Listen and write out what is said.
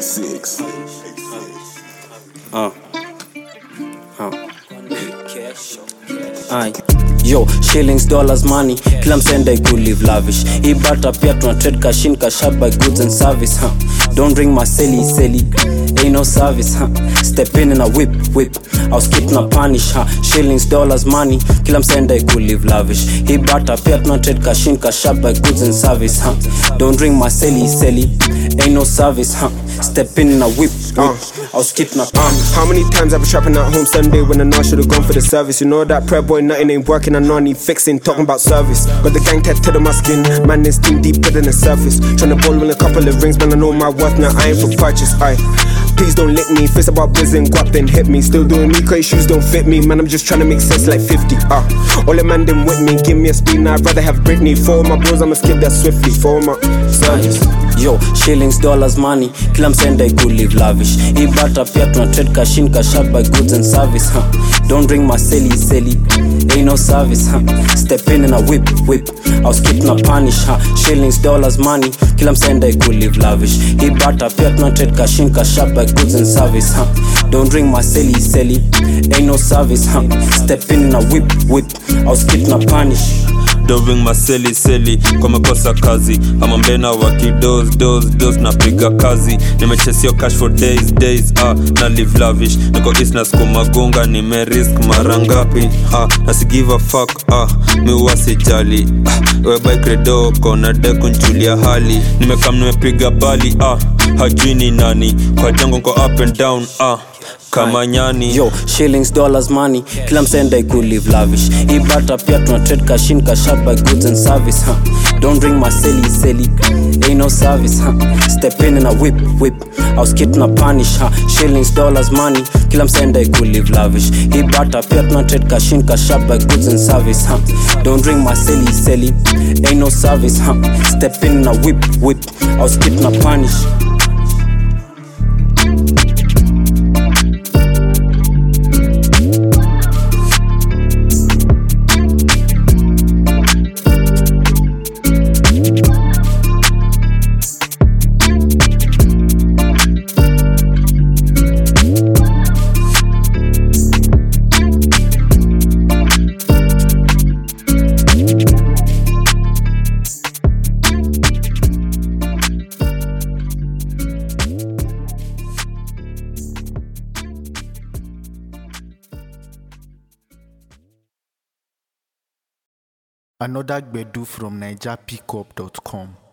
86. Yo, shillings, dollars, money, kila msende could live lavish. Hii bata pia tuna trade cash in, cash out by goods and service, Don't ring my selly, ain't no service, Step in a whip, I'll skip na punish, Shillings, dollars, money, kila msende could live lavish. Hii bata pia tuna trade cash in, cash out by goods and service, Don't ring my selly, ain't no service, Step in a whip, I'll skip na punish. How many times I been trapping at home Sunday when I know I should've gone for the service? You know that prep boy, nothing ain't working, I know I need fixing. Talking about service, got the gang tattooed on my skin. Man, this team deeper than the surface. Tryna ball win a couple of rings, man, I know my worth, now I ain't for purchase. Please don't lick me, face about biz and guap then hit me. Still doing me cause shoes don't fit me, man, I'm just tryna make sense like 50. All the man them with me, give me a speed, now I'd rather have Britney. For all my bros, I'ma skip that swiftly. For all my service. Yo, shillings, dollars, money, kila msende could live lavish. Hii bata pia tuna trade cash in, cash out by goods and service, Don't ring my selly, ain't no service, Step in a whip, I'll skip na punish, Shillings, dollars, money, kila msende could live lavish. Hii bata pia tuna trade cash in, cash out by goods and service, Don't ring my selly, ain't no service, Step in a whip, I'll skip na punish. Don't ring my silly kwa makosa kazi. Ama mbena waki dose napiga kazi. Nimechesio cash for days na live lavish. Niko east na skuma gonga, nimerisk mara ngapi. Nasi give a fuck, mi wasijali. We buy credo kona deku njulia hali. Nimekam nimepiga bali, hajui ni nani. Kwa jango nko up and down, kama nyani. Yo, shillings, dollars, money, kila msende could live lavish. Hii bata pia tuna trade cash in, cash out by goods and service, Don't ring my selly, ain't no service, Step in a whip, I'll skip na punish, Shillings, dollars, money, kila msende could live lavish. Hii bata pia tuna trade cash in, cash out by goods and service, Don't ring my selly, ain't no service, Step in a whip, I'll skip na punish. Another Gbedu from NigerPickup.com.